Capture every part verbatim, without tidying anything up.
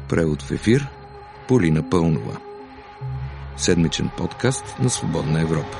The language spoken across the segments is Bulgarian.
Превод в ефир Полина Пълнова. Седмичен подкаст на Свободна Европа.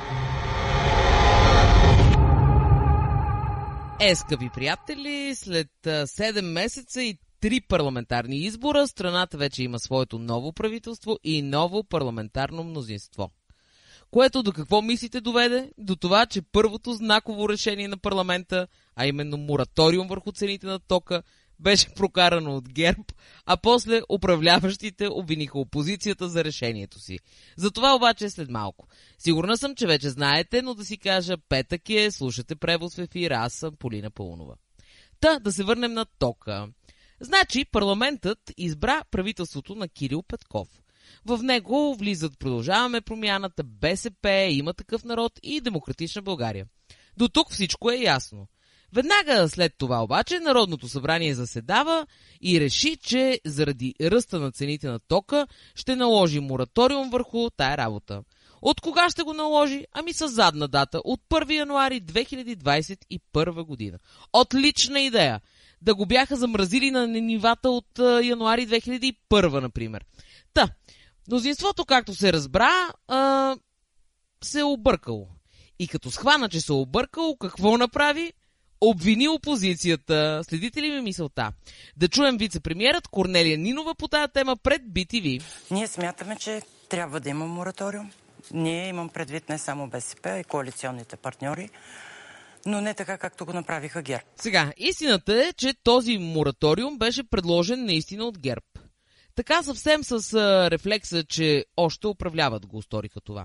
Е, скъпи приятели, след седем месеца и три парламентарни избора, страната вече има своето ново правителство и ново парламентарно мнозинство. Което до какво мислите доведе? До това, че първото знаково решение на парламента, а именно мораториум върху цените на тока, беше прокарано от ГЕРБ, а после управляващите обвиниха опозицията за решението си. За това обаче след малко. Сигурна съм, че вече знаете, но да си кажа, петък е, слушате Превоз в ефир, аз съм Полина Пълнова. Та, да се върнем на тока. Значи, парламентът избра правителството на Кирил Петков. В него влизат Продължаваме промяната, БСП, Има такъв народ и Демократична България. До тук всичко е ясно. Веднага след това обаче Народното събрание заседава и реши, че заради ръста на цените на тока ще наложи мораториум върху тая работа. От кога ще го наложи? Ами с задна дата, от първи януари две хиляди двадесет и първа година. Отлична идея! Да го бяха замразили на нивата от януари две хиляди и първа, например. Та, мнозинството, както се разбра, а, се е объркало. И като схвана, че се е объркало, какво направи? Обвини опозицията. Следите ли ми мисълта? Да чуем вице-премиерът Корнелия Нинова по тази тема пред Би Ти Ви. Ние смятаме, че трябва да има мораториум. Ние имам предвид не само БСП, а и коалиционните партньори, но не така, както го направиха ГЕРБ. Сега, истината е, че този мораториум беше предложен наистина от ГЕРБ. Така съвсем с а, рефлекса, че още управляват го сториха това.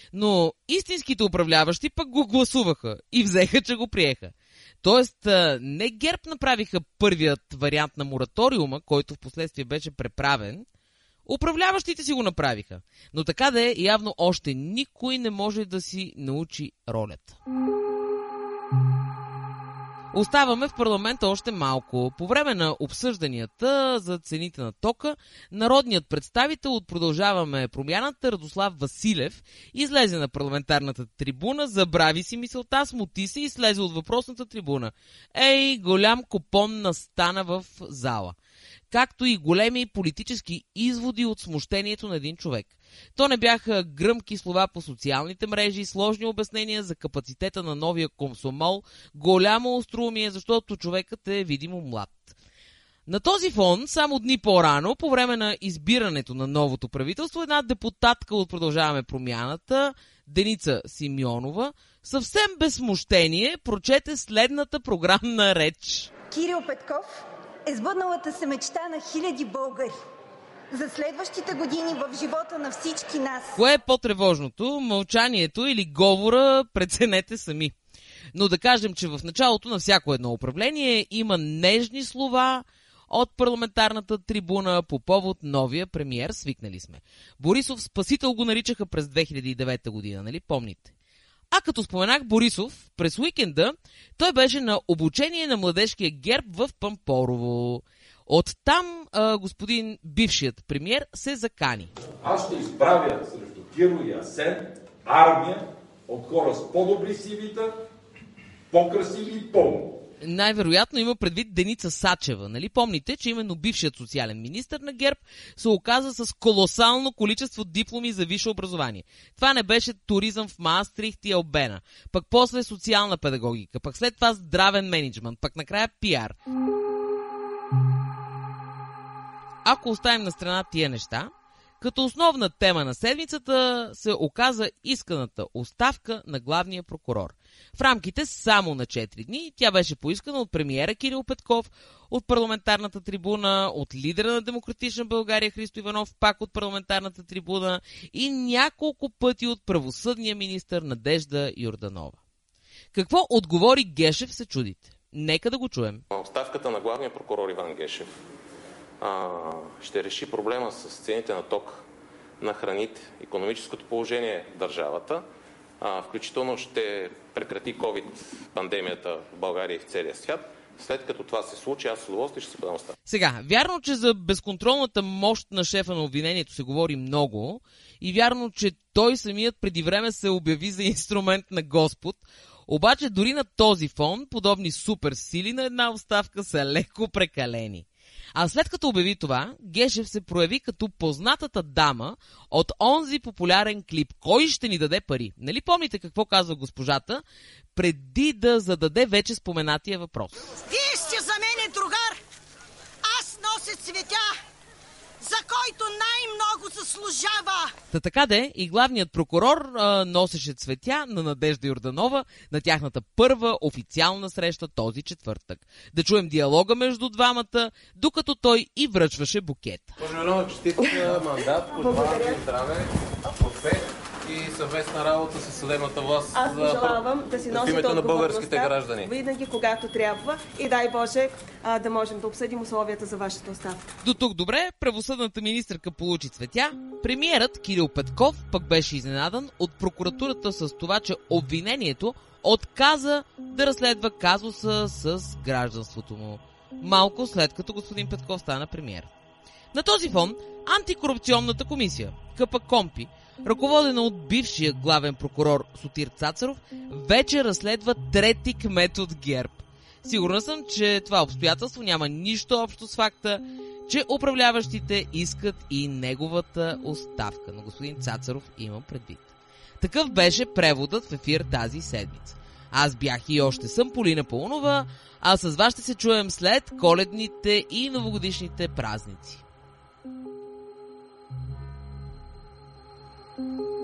Но истинските управляващи пък го гласуваха и взеха, че го приеха. Тоест, не ГЕРБ направиха първият вариант на мораториума, който в последствие беше преправен, управляващите си го направиха. Но така да е, явно още никой не може да си научи ролята. Оставаме в парламента още малко. По време на обсъжданията за цените на тока, народният представител от Продължаваме промяната Радослав Василев излезе на парламентарната трибуна, забрави си мисълта, смути се и слезе от въпросната трибуна. Ей, голям купон настана в зала. Както и големи политически изводи от смущението на един човек. То не бяха гръмки слова по социалните мрежи, сложни обяснения за капацитета на новия комсомол, голямо остроумие, защото човекът е видимо млад. На този фон, само дни по-рано, по време на избирането на новото правителство, една депутатка от Продължаваме промяната, Деница Симеонова, съвсем без смущение прочете следната програмна реч. Кирил Петков е сбъдналата се мечта на хиляди българи. За следващите години в живота на всички нас. Кое е по-тревожното? Мълчанието или говора? Преценете сами. Но да кажем, че в началото на всяко едно управление има нежни слова от парламентарната трибуна по повод новия премиер, свикнали сме. Борисов спасител го наричаха през две хиляди и девета година, нали помните? А като споменах Борисов, през уикенда той беше на обучение на младежкия ГЕРБ в Пампорово. Оттам а, господин бившият премиер се закани. Аз ще изправя срещу Киро и Асен армия от хора с по-добри сивита, по-красиви и по-умни. Най-вероятно има предвид Деница Сачева. Нали помните, че именно бившият социален министър на ГЕРБ се оказа с колосално количество дипломи за висше образование. Това не беше туризъм в Маастрихт и Албена, пък после социална педагогика, пък след това здравен мениджмънт, пък накрая пиар. Ако оставим на страна тия неща, като основна тема на седмицата се оказа исканата оставка на главния прокурор. В рамките само на четири дни тя беше поискана от премиера Кирил Петков, от парламентарната трибуна, от лидера на Демократична България Христо Иванов, пак от парламентарната трибуна и няколко пъти от правосъдния министър Надежда Йорданова. Какво отговори Гешев, се чудите? Нека да го чуем. Оставката на главния прокурор Иван Гешев а, ще реши проблема с цените на ток, на храните, икономическото положение в държавата, а, включително ще прекрати ковид пандемията в България и в целия свят. След като това се случи, аз с удоволствие ще се подам оставка. Сега, вярно, че за безконтролната мощ на шефа на обвинението се говори много и вярно, че той самият преди време се обяви за инструмент на Господ, обаче дори на този фон подобни суперсили на една оставка са леко прекалени. А след като обяви това, Гешев се прояви като познатата дама от онзи популярен клип "Кой ще ни даде пари?" Нали помните какво казва госпожата, преди да зададе вече споменатия въпрос? Вие сте за мен другар! Аз нося цветя, за който най-много заслужава! Та така де, и главният прокурор а, носеше цветя на Надежда Йорданова на тяхната първа официална среща този четвъртък. Да чуем диалога между двамата, докато той и връчваше букет. Пожелавам честит мандат, пожелавам ви здраве, успех и съвместна работа с съдебната власт. Аз пожелавам да си носите на българските граждани. Винаги, когато трябва, и дай Боже а, да можем да обсъдим условията за вашата оставка. До тук добре, правосъдната министърка получи цветя. Премиерът Кирил Петков пък беше изненадан от прокуратурата с това, че обвинението отказа да разследва казуса с гражданството му. Малко след като господин Петков стана премиер. На този фон антикорупционната комисия, КПКОНПИ, ръководена от бившия главен прокурор Сотир Цацаров, вече разследва трети кмет от ГЕРБ. Сигурна съм, че това обстоятелство няма нищо общо с факта, че управляващите искат и неговата оставка. На господин Цацаров имам предвид. Такъв беше преводът в ефир тази седмица. Аз бях и още съм Полина Паунова, а с вас ще се чуем след коледните и новогодишните празници. Thank you.